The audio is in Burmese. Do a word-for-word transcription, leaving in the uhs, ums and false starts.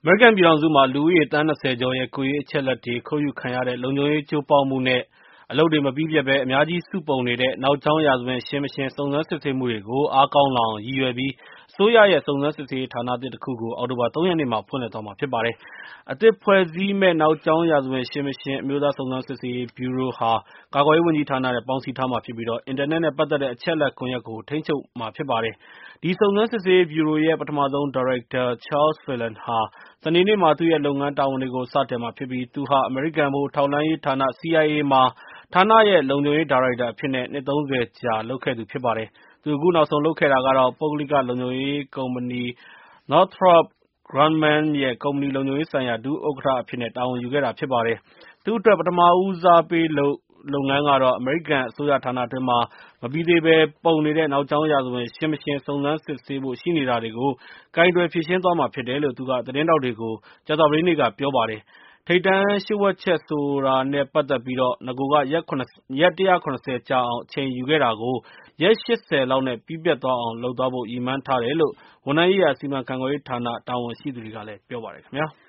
အမေရိကန်ပြည်ထောင်စုမှာ လူဦးရေသန်း၂၀ကျော်ရဲ့ကိုယ်ရေးအချက်အလက်တွေခိုးယူခံရတဲ့လုံခြုံရေးကျိုးပေါက်မှုနဲ့ အလုပ်တွေမပြီးပြတ်ဘဲအများကြီးစုပုံနေတဲ့နောက်ကြောင်းရာဇဝင်ရှင်းမရှင်းစုံစမ်းစစ်ဆေးမှုတွေကိုအားကောင်းလာအောင်ရည်ရွယ်ပြီးအစိုးရရဲ့စုံစမ်းစစ်ဆေးရေးဌာနသစ်တခုကိုအောက်တိုဘာ၃ရက်နေ့မှာဖွင့်လှစ်သွားမှာဖြစ်ပါတယ်။အသစ်ဖွဲ့စည်းမယ့်နောက်ကြောင်းရာဇဝင်ရှင်းမရှင်းအမျိုးသားစုံစမ်းစစ်ဆေးရေးဗျူရိုဟာကာကွယ်ရေးဝန်ကြီးဌာနနဲ့ပေါင်းစည်းထားမှာဖြစ်ပြီး အင်တာနက်နဲ့ပတ်သက်တဲ့အချက်အလက်ကွန်ရက်ကိုထိန်းချုပ်မှာဖြစ်ပါတယ်။ဒီစုံစမ်းစစ်ဆေးရေးဗျူရိုရဲ့ပထမဆုံးဒါရိုက်တာ Charles Phelan ဟာစနေနေ့မှာသူ့ရဲ့လုပ်ငန်းတာဝန်တွေကိုစတင်မှာဖြစ်ပြီးသူဟာအမေရိကန်ဗဟိုထောက်လှမ်းရေးဌာန C I A မှာဌာနရဲ့လုံခြုံရေးဒါရိုက်တာအဖြစ်နဲ့နှစ်သုံးဆယ်ကြာလုပ်ခဲ့သူဖြစ်ပါတယ်။သူအခုနောက်ဆုံးလုပ်ခဲ့တာကတော့ပုဂ္ဂလိကလုံခြုံရေးကုမ္ပဏီ Northrop Grumman ရဲ့ကုမ္ပဏီလုံခြုံရေးဆိုင်ရာဒုဥက္ကဋ္ဌအဖြစ်နဲ့တာဝန်ယူခဲ့တာဖြစ်ပါတယ်။သူ့အတွက်ပထမဦးစားပေးလုပ်လုပ်ငန်းကတော့အမေရိကန်အစိုးရဌာနအတွင်းမှာမပြီးသေးဘဲပုံနေတဲ့နောက်ကြောင်းရာဇဝင်ရှင်းမရှင်းစုံစမ်းစစ်ဆေးဖို့ရှိနေတာတွေကိုကိုင်တွယ်ဖြေရှင်းသွားမှာဖြစ်တယ်လို့သူကသတင်းထောက်တွေကိုကြာသပတေးနေ့ကပြောပါတယ်။ထိပ်တန်းလျှို့ဝှက်ချက်ဆိုတာနဲ့ပတ်သက်ပြီးနဂိုကရက်၁၇၀ကြာအောင်အချိန်ယူခဲ့တာကိုရက်၈၀လောက်နဲ့ပြီးပြတ်သွားအောင်လုပ်သွားဖို့ရည်မှန်းထားတယ်လို့ဝန်ထမ်းရေးရာစီမံခန့်ခွဲရေးဌာနတာဝန်ရှိသူတွေကလည်းပြောပါတယ်ခင်ဗျာ။